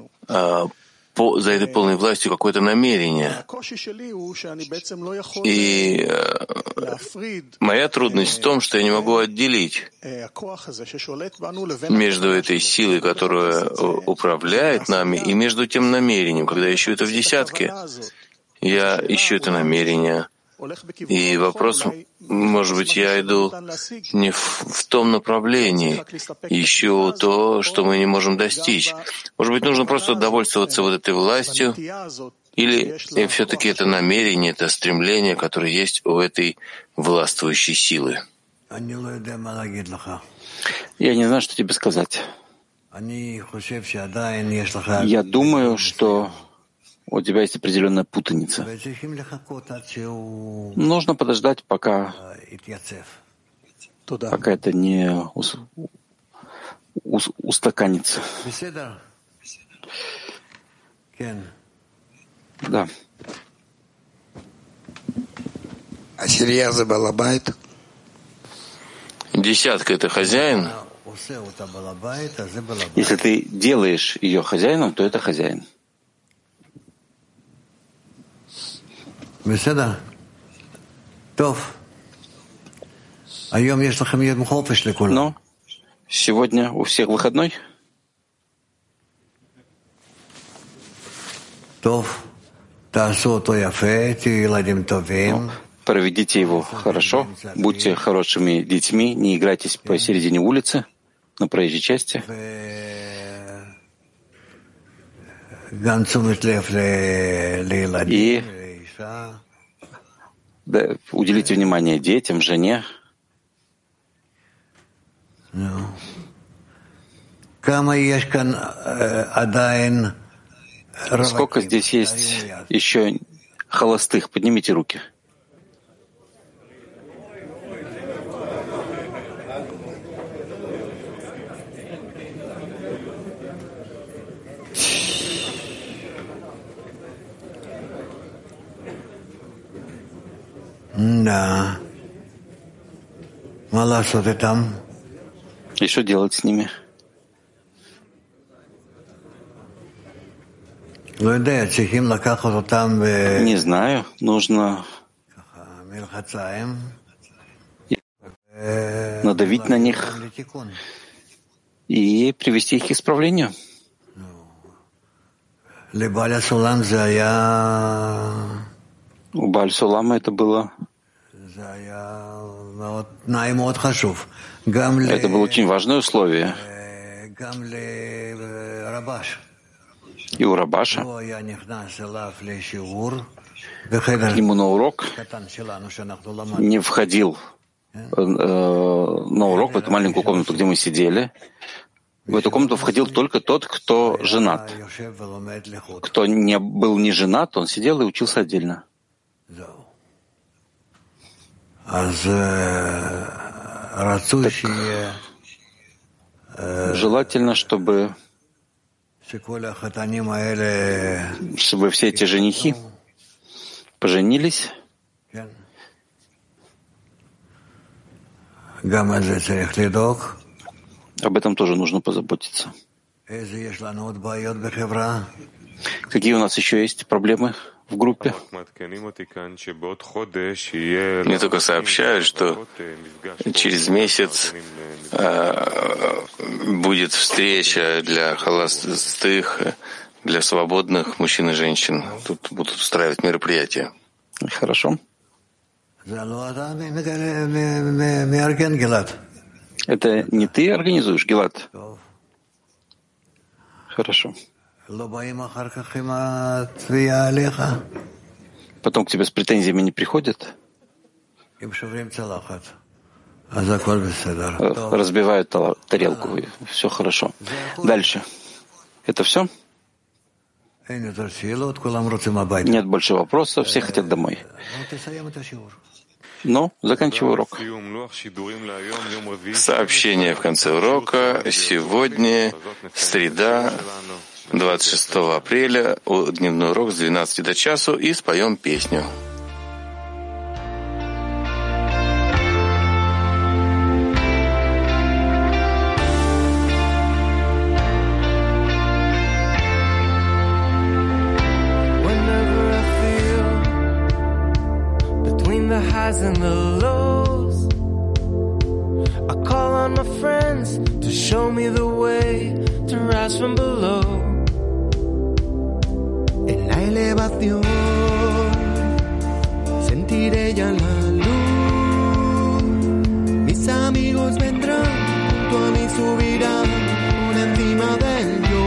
за этой полной властью какое-то намерение. И моя трудность в том, что я не могу отделить между этой силой, которая управляет нами, и между тем намерением. Когда я ищу это в десятке, я ищу это намерение. И вопрос, может быть, я иду не в том направлении, ищу то, что мы не можем достичь. Может быть, нужно просто довольствоваться вот этой властью, или все-таки это намерение, это стремление, которое есть у этой властвующей силы. Я не знаю, что тебе сказать. Я думаю, что у тебя есть определенная путаница. Нужно подождать, пока это не устаканится. Да. Десятка — это хозяин. Если ты делаешь ее хозяином, то это хозяин. Но сегодня у всех выходной. Проведите его хорошо, будьте хорошими детьми, не играйтесь посередине улицы, на проезжей части. И да, уделите внимание детям, жене. Сколько здесь есть еще холостых? Поднимите руки. Да. И что делать с ними? Не знаю. Нужно надавить на них и привести их к исправлению. У Бааль-Сулама это было очень важное условие. И у Рабаша. К нему на урок не входил на урок в эту маленькую комнату, где мы сидели. В эту комнату входил только тот, кто женат. Кто не был не женат, он сидел и учился отдельно. Так, желательно, чтобы все эти женихи поженились. Об этом тоже нужно позаботиться. Какие у нас еще есть проблемы в группе? Мне только сообщают, что через месяц будет встреча для холостых, для свободных мужчин и женщин. Тут будут устраивать мероприятия. Хорошо. Это не ты организуешь, Гилад? Хорошо. Потом к тебе с претензиями не приходят? Разбивают тарелку, и все хорошо. Дальше. Это все? Нет больше вопросов, все хотят домой. Ну, заканчиваю урок. Сообщение в конце урока. Сегодня среда, 26 апреля, дневной урок с 12 до часу, и споем песню. And the lows, I call on my friends to show me the way to rise from below. En la elevación sentiré ya la luz. Mis amigos vendrán, junto a mí subirán por encima del yo.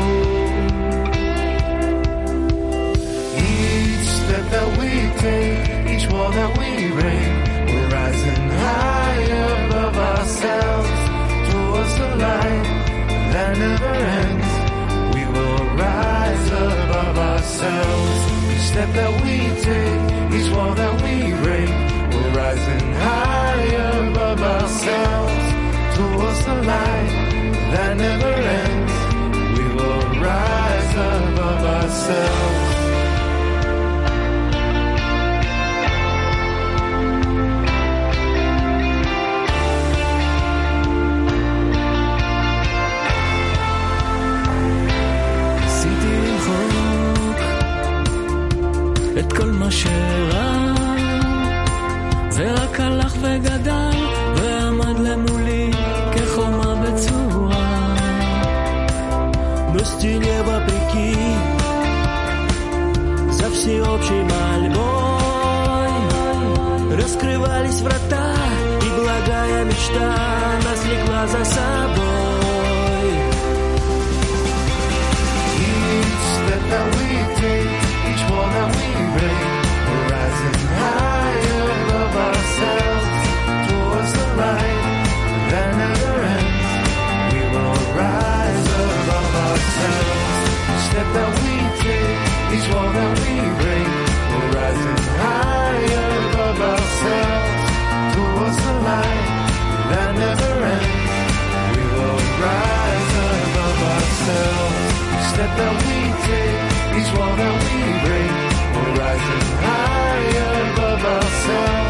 Each step that we take, each wall that we break, we're rising high above ourselves towards the light that never ends. We will rise above ourselves. Each step that we take, each wall that we break, we're rising high above ourselves towards the light that never ends. We will rise above ourselves. את כל מה שרע, ורק הלך וגדל ועמד למולי כחומה בצורה. Но стене вопреки за всеобщей мольбой раскрывались врата, и благая мечта нас влекла за собой. Each step that we take, each wall that we break, we're rising higher above ourselves towards the light that never ends. We will rise above ourselves. Each step that we take, each wall that we break, we're rising higher above ourselves towards the light that never ends. We will rise above ourselves. Each step that we take, each wall that we break, we're rising higher above ourselves.